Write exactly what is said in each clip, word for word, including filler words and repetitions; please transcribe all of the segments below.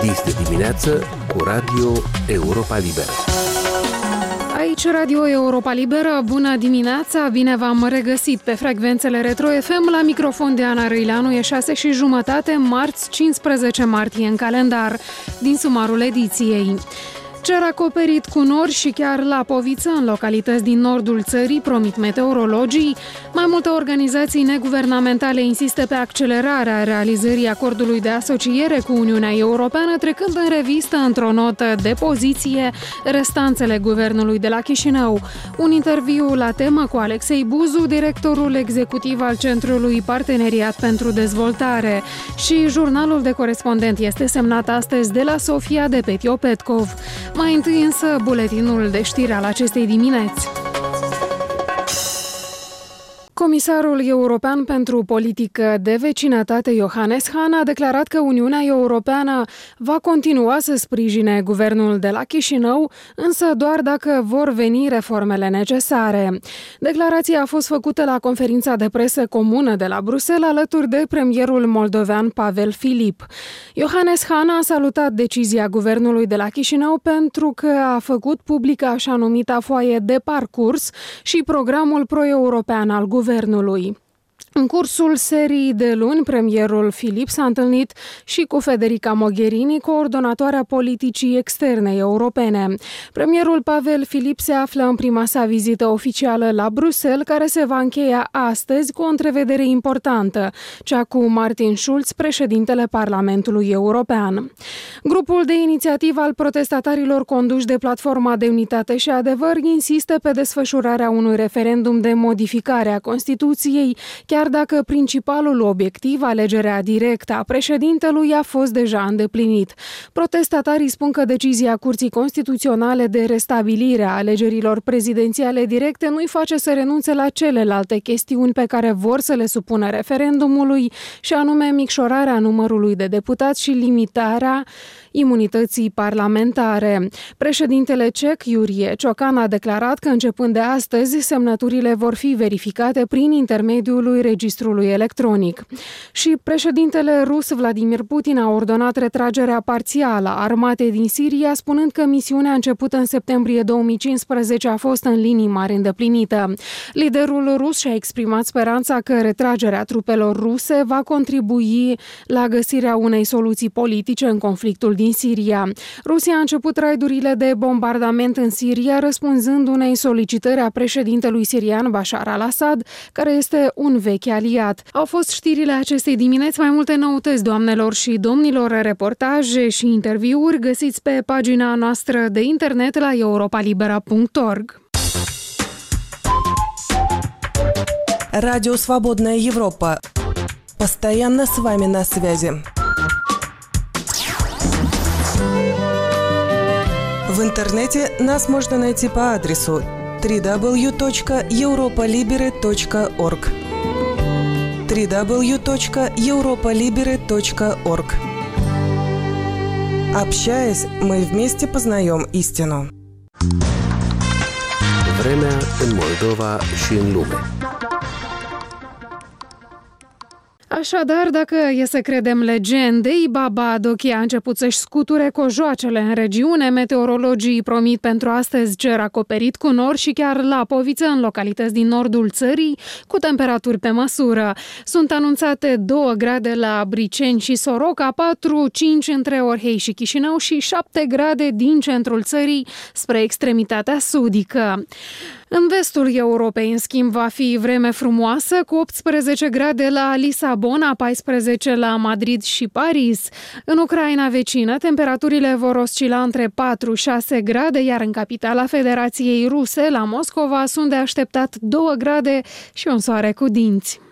Este dimineață cu Radio Europa Liberă. Aici Radio Europa Liberă, bună dimineața, bine v-am regăsit pe frecvențele Retro F M, la microfon de Ana Răileanu, e șase și jumătate, marți cincisprezece martie în calendar, din sumarul ediției. Cer acoperit cu nori și chiar lapoviță în localități din nordul țării, promit meteorologii. Mai multe organizații neguvernamentale insistă pe accelerarea realizării acordului de asociere cu Uniunea Europeană, trecând în revistă într-o notă de poziție restanțele guvernului de la Chișinău. Un interviu la temă cu Alexei Buzu, directorul executiv al Centrului Parteneriat pentru Dezvoltare. Și jurnalul de corespondent este semnat astăzi de la Sofia de Petio Petkov. Mai întâi însă buletinul de știri al acestei dimineți. Comisarul European pentru Politică de Vecinătate, Johannes Hahn, a declarat că Uniunea Europeană va continua să sprijine guvernul de la Chișinău, însă doar dacă vor veni reformele necesare. Declarația a fost făcută la conferința de presă comună de la Bruxelles, alături de premierul moldovean Pavel Filip. Johannes Hahn a salutat decizia guvernului de la Chișinău pentru că a făcut publică așa numita foaie de parcurs și programul pro-european al guvernului. Guvernului. În cursul serii de luni, premierul Filip s-a întâlnit și cu Federica Mogherini, coordonatoarea politicii externe europene. Premierul Pavel Filip se află în prima sa vizită oficială la Bruxelles, care se va încheia astăzi cu o întrevedere importantă, cea cu Martin Schulz, președintele Parlamentului European. Grupul de inițiativă al protestatarilor conduși de Platforma de Unitate și Adevăr insistă pe desfășurarea unui referendum de modificare a Constituției, chiar dacă principalul obiectiv, alegerea directă a președintelui, a fost deja îndeplinit. Protestatarii spun că decizia Curții Constituționale de restabilire a alegerilor prezidențiale directe nu-i face să renunțe la celelalte chestiuni pe care vor să le supună referendumului, și anume micșorarea numărului de deputați și limitarea imunității parlamentare. Președintele ceh, Iurie Ciocan, a declarat că începând de astăzi semnăturile vor fi verificate prin intermediul registrului electronic. Și președintele rus Vladimir Putin a ordonat retragerea parțială a armatei din Siria, spunând că misiunea începută în septembrie două mii cincisprezece a fost în linii mari îndeplinită. Liderul rus și-a exprimat speranța că retragerea trupelor ruse va contribui la găsirea unei soluții politice în conflictul din Siria. Rusia a început raidurile de bombardament în Siria, răspunzând unei solicitări a președintelui sirian Bashar al-Assad, care este un vechi aliat. Au fost știrile acestei dimineți. Mai multe noutăți, doamnelor și domnilor, reportaje și interviuri găsiți pe pagina noastră de internet la europa libera punct org. Радио Свободная Европа. Постоянно с вами на связи. В интернете нас можно найти по адресу дабл ю дабл ю дабл ю точка европа либере точка орг. дабл ю дабл ю дабл ю точка европа либере точка орг. Общаясь, мы вместе познаем истину. Vremea în Moldova și în lume. Așadar, dacă e să credem legendei, Baba Dochi a început să-și scuture cojoacele în regiune. Meteorologii promit pentru astăzi cer acoperit cu nori și chiar lapoviță în localități din nordul țării, cu temperaturi pe măsură. Sunt anunțate două grade la Briceni și Soroca, patru cinci între Orhei și Chișinău și șapte grade din centrul țării spre extremitatea sudică. În vestul Europei, în schimb, va fi vreme frumoasă, cu optsprezece grade la Lisabona, paisprezece la Madrid și Paris. În Ucraina vecină, temperaturile vor oscila între patru șase grade, iar în capitala Federației Ruse, la Moscova, sunt de așteptat două grade și un soare cu dinți.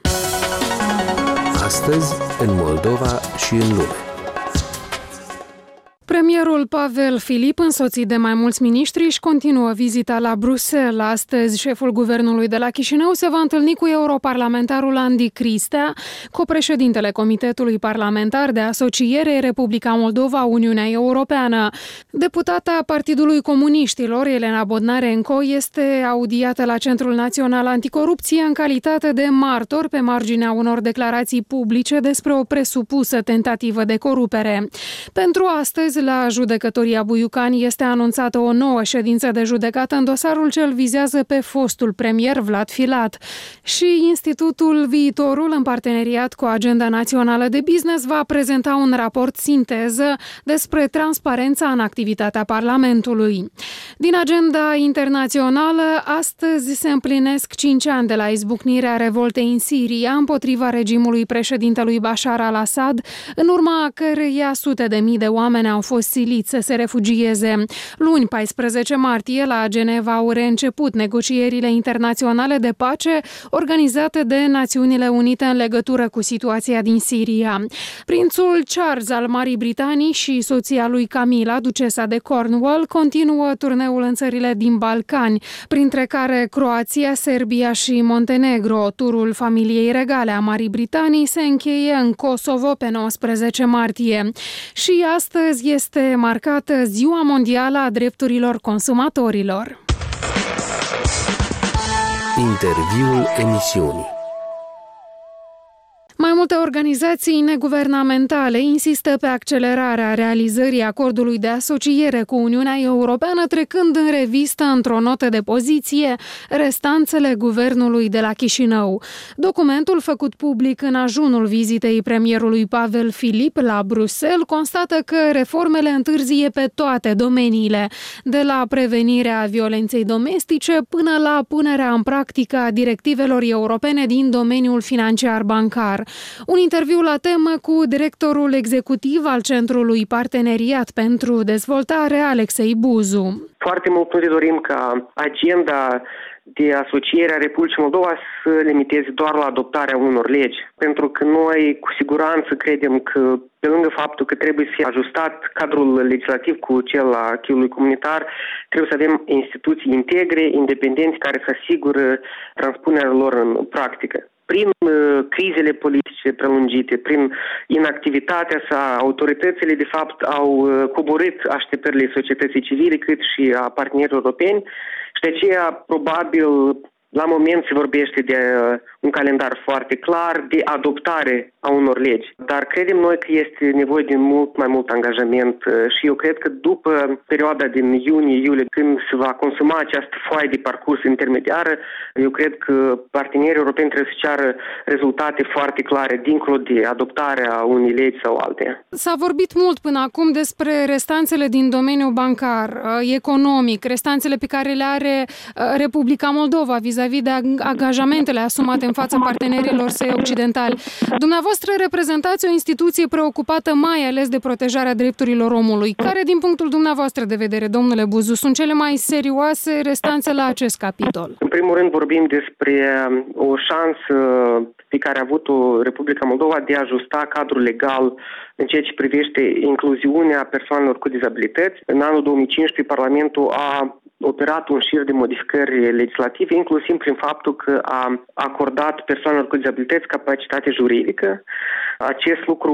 Astăzi, în Moldova și în lume. Premierul Pavel Filip, însoțit de mai mulți miniștri, își continuă vizita la Bruxelles. Astăzi, șeful guvernului de la Chișinău se va întâlni cu europarlamentarul Andy Cristea, copreședintele Comitetului Parlamentar de Asociere Republica Moldova-Uniunea Europeană. Deputata Partidului Comuniștilor, Elena Bodnarenko, este audiată la Centrul Național Anticorupție în calitate de martor pe marginea unor declarații publice despre o presupusă tentativă de corupere. Pentru astăzi, la judecătoria Buiucani este anunțată o nouă ședință de judecată în dosarul ce îl vizează pe fostul premier Vlad Filat. Și Institutul Viitorul, în parteneriat cu Agenda Națională de Business, va prezenta un raport sinteză despre transparența în activitatea Parlamentului. Din agenda internațională, astăzi se împlinesc cinci ani de la izbucnirea revoltei în Siria împotriva regimului președintelui Bashar al-Assad, în urma căreia sute de mii de oameni au fost siliți să se refugieze. Luni, paisprezece martie, la Geneva au reînceput negocierile internaționale de pace organizate de Națiunile Unite în legătură cu situația din Siria. Prințul Charles al Marii Britanii și soția lui Camila, ducesa de Cornwall, continuă turneul în țările din Balcani, printre care Croația, Serbia și Montenegro. Turul familiei regale a Marii Britanii se încheie în Kosovo pe nouăsprezece martie. Și astăzi este marcată Ziua Mondială a Drepturilor Consumatorilor. Interviul emisiunii. Mai multe organizații neguvernamentale insistă pe accelerarea realizării acordului de asociere cu Uniunea Europeană, trecând în revistă într-o notă de poziție restanțele guvernului de la Chișinău. Documentul făcut public în ajunul vizitei premierului Pavel Filip la Bruxelles constată că reformele întârzie pe toate domeniile, de la prevenirea violenței domestice până la punerea în practică a directivelor europene din domeniul financiar bancar. Un interviu la temă cu directorul executiv al Centrului Parteneriat pentru Dezvoltare, Alexei Buzu. Foarte mult ne dorim ca agenda de asociere a Republicii Moldova să limiteze doar la adoptarea unor legi, pentru că noi cu siguranță credem că, pe lângă faptul că trebuie să fie ajustat cadrul legislativ cu cel al acquis-ului comunitar, trebuie să avem instituții integre, independente, care să asigură transpunerea lor în practică. Prin uh, crizele politice prelungite, prin inactivitatea sa, autoritățile de fapt au uh, coborât așteptările societății civile cât și a partenerilor europeni și de aceea probabil la moment se vorbește de uh, un calendar foarte clar de adoptare a unor legi. Dar credem noi că este nevoie de mult mai mult angajament uh, și eu cred că după perioada din iunie-iulie, când se va consuma această foaie de parcurs intermediară, eu cred că partenerii europeni trebuie să ceară rezultate foarte clare dincolo de adoptarea unei legi sau alteia. S-a vorbit mult până acum despre restanțele din domeniul bancar, uh, economic, restanțele pe care le are uh, Republica Moldova vis-a-vis de angajamentele asumate în fața partenerilor săi occidentali. Dumneavoastră reprezentați o instituție preocupată mai ales de protejarea drepturilor omului. Care, din punctul dumneavoastră de vedere, domnule Buzu, sunt cele mai serioase restanțe la acest capitol? În primul rând vorbim despre o șansă pe care a avut-o Republica Moldova de a ajusta cadrul legal în ceea ce privește incluziunea persoanelor cu dizabilități. În anul două mii cincisprezece, Parlamentul a operat un șir de modificări legislative, inclusiv prin faptul că a acordat persoanelor cu dizabilități capacitate juridică. Acest lucru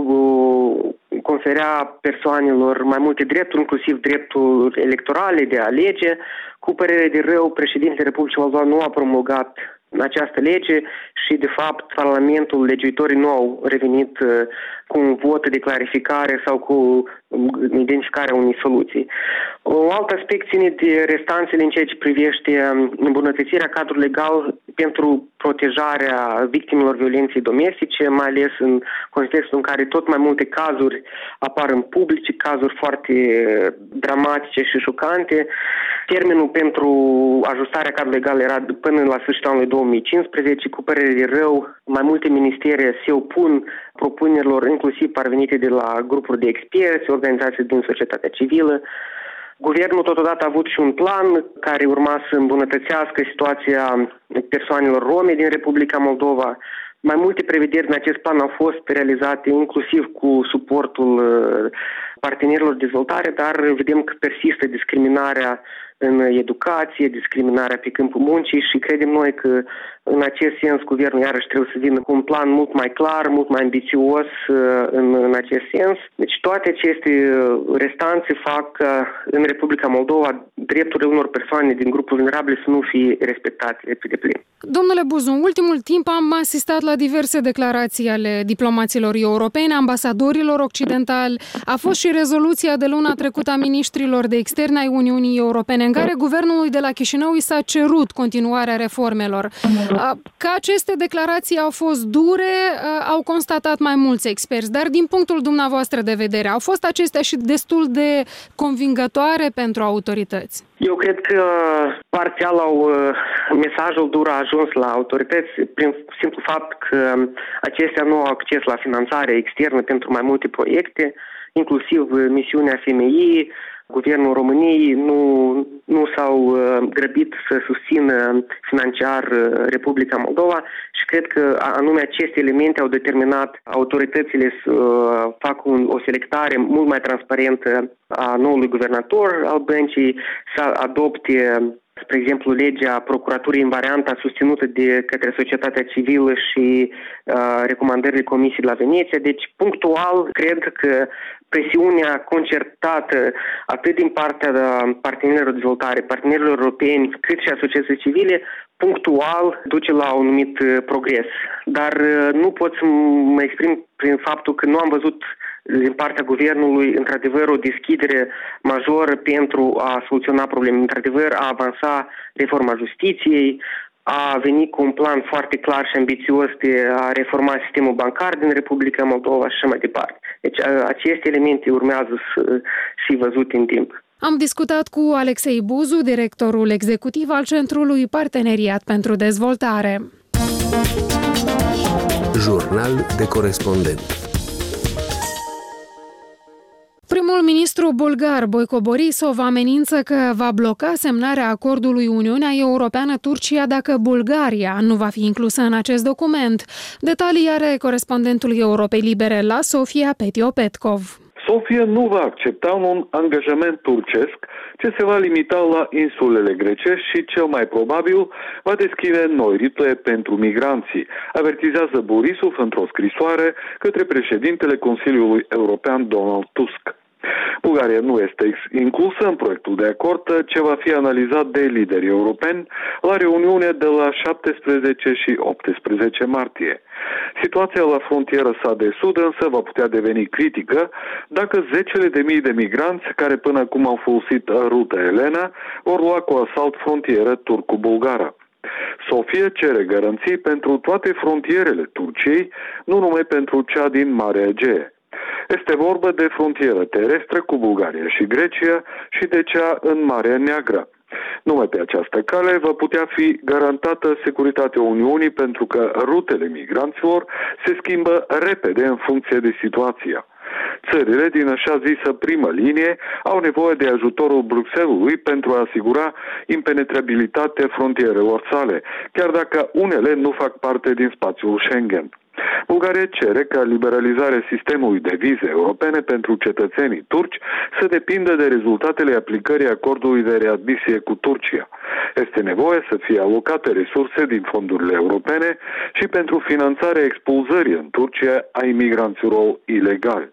conferea persoanelor mai multe drepturi, inclusiv drepturi electorale de a alege. Cu părere de rău, președintele Republicii Moldova nu a promulgat această lege și, de fapt, Parlamentul, legiuitorii nu au revenit cu un vot de clarificare sau cu identificarea unei soluții. Un alt aspect ține de restanțele în ceea ce privește îmbunătățirea cadrului legal pentru protejarea victimelor violenței domestice, mai ales în contextul în care tot mai multe cazuri apar în public, cazuri foarte dramatice și șocante. Termenul pentru ajustarea cadrului legal era până la sfârșitul anului două mii cincisprezece. Cu părere de rău, mai multe ministere se opun propunerilor, inclusiv parvenite de la grupuri de experți, organizații din societatea civilă. Guvernul totodată a avut și un plan care urma să îmbunătățească situația persoanelor rome din Republica Moldova. Mai multe prevederi în acest plan au fost realizate inclusiv cu suportul partenerilor de dezvoltare, dar vedem că persistă discriminarea în educație, discriminarea pe câmpul muncii și credem noi că în acest sens guvernul iarăși trebuie să vină cu un plan mult mai clar, mult mai ambițios în, în acest sens. Deci toate aceste restanțe fac ca în Republica Moldova drepturile unor persoane din grupul vulnerabile să nu fie respectate pe deplin. Domnule Buzu, în ultimul timp am asistat la diverse declarații ale diplomaților europeni, ambasadorilor occidentali. A fost și rezoluția de luna trecută a ministrilor de externe ai Uniunii Europene, în care guvernului de la Chișinău i s-a cerut continuarea reformelor. Că aceste declarații au fost dure, au constatat mai mulți experți, dar din punctul dumneavoastră de vedere, au fost acestea și destul de convingătoare pentru autorități? Eu cred că parțial au, mesajul dur a ajuns la autorități prin simplu fapt că acestea nu au acces la finanțare externă pentru mai multe proiecte, inclusiv misiunea F M I. Guvernul României nu, nu s-au grăbit să susțină financiar Republica Moldova și cred că anume aceste elemente au determinat autoritățile să facă un, o selectare mult mai transparentă a noului guvernator al băncii, să adopte, spre exemplu, legea procuraturii în varianta susținută de către societatea civilă și uh, recomandările Comisiei de la Veneția. Deci, punctual, cred că presiunea concertată atât din partea partenerilor de dezvoltare, partenerilor europeni, cât și asociații civile, punctual duce la un anumit progres. Dar uh, nu pot să mă exprim prin faptul că nu am văzut din partea guvernului, într-adevăr, o deschidere majoră pentru a soluționa probleme. Într-adevăr, a avansa reforma justiției, a venit cu un plan foarte clar și ambițios de a reforma sistemul bancar din Republica Moldova și așa mai departe. Deci aceste elemente urmează să fie văzute în timp. Am discutat cu Alexei Buzu, directorul executiv al Centrului Parteneriat pentru Dezvoltare. Jurnal de corespondent. Primul ministru bulgar, Boico Borisov, amenință că va bloca semnarea acordului Uniunea Europeană-Turcia dacă Bulgaria nu va fi inclusă în acest document. Detalii are corespondentul Europei Libere la Sofia, Petio Petkov. Sofia nu va accepta un angajament turcesc ce se va limita la insulele grecești și, cel mai probabil, va deschide noi rute pentru migranții, avertizează Borisov într-o scrisoare către președintele Consiliului European Donald Tusk. Bulgaria nu este inclusă în proiectul de acord ce va fi analizat de liderii europeni la reuniune de la șaptesprezece și optsprezece martie. Situația la frontiera sa de sud însă va putea deveni critică dacă zecile de mii de migranți care până acum au folosit ruta Elena vor lua cu asalt frontiera turco-bulgară. Sofia cere garanții pentru toate frontierele Turciei, nu numai pentru cea din Marea Egee. Este vorba de frontieră terestră cu Bulgaria și Grecia și de cea în Marea Neagră. Numai pe această cale va putea fi garantată securitatea Uniunii pentru că rutele migranților se schimbă repede în funcție de situația. Țările din așa zisă primă linie au nevoie de ajutorul Bruxellesului pentru a asigura impenetrabilitatea frontierelor sale, chiar dacă unele nu fac parte din spațiul Schengen. Bulgaria cere ca liberalizarea sistemului de vize europene pentru cetățenii turci să depindă de rezultatele aplicării acordului de readmisie cu Turcia. Este nevoie să fie alocate resurse din fondurile europene și pentru finanțarea expulzării în Turcia a imigranților ilegali.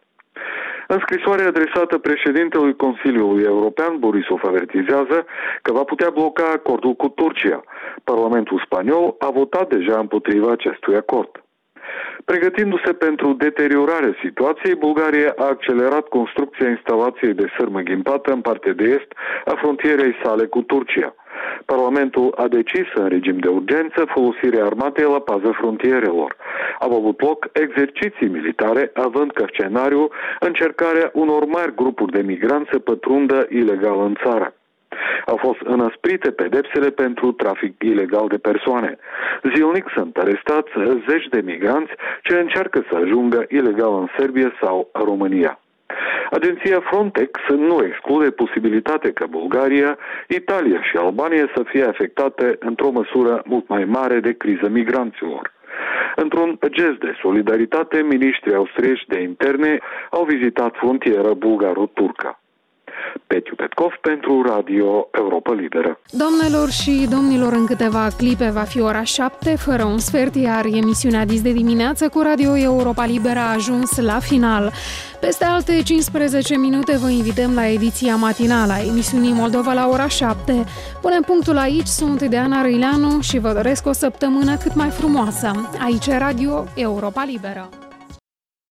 În scrisoarea adresată președintelui Consiliului European, Borisov avertizează că va putea bloca acordul cu Turcia. Parlamentul spaniol a votat deja împotriva acestui acord. Pregătindu-se pentru deteriorarea situației, Bulgaria a accelerat construcția instalației de sârmă ghimpată în partea de est a frontierei sale cu Turcia. Parlamentul a decis în regim de urgență folosirea armatei la pază frontierelor. Au avut loc exerciții militare, având ca scenariu încercarea unor mari grupuri de migranți să pătrundă ilegal în țară. Au fost înăsprite pedepsele pentru trafic ilegal de persoane. Zilnic sunt arestați zeci de migranți ce încearcă să ajungă ilegal în Serbia sau România. Agenția Frontex nu exclude posibilitatea ca Bulgaria, Italia și Albania să fie afectate într-o măsură mult mai mare de criză migranților. Într-un gest de solidaritate, miniștrii austrieci de interne au vizitat frontiera bulgaro-turcă. Petiu Petkov pentru Radio Europa Liberă. Doamnelor și domnilor, în câteva clipe va fi ora șapte, fără un sfert, iar emisiunea Dis de dimineață cu Radio Europa Liberă a ajuns la final. Peste alte cincisprezece minute vă invităm la ediția matinală a emisiunii Moldova la ora șapte. Punem punctul aici, sunt Diana Răileanu și vă doresc o săptămână cât mai frumoasă. Aici Radio Europa Liberă.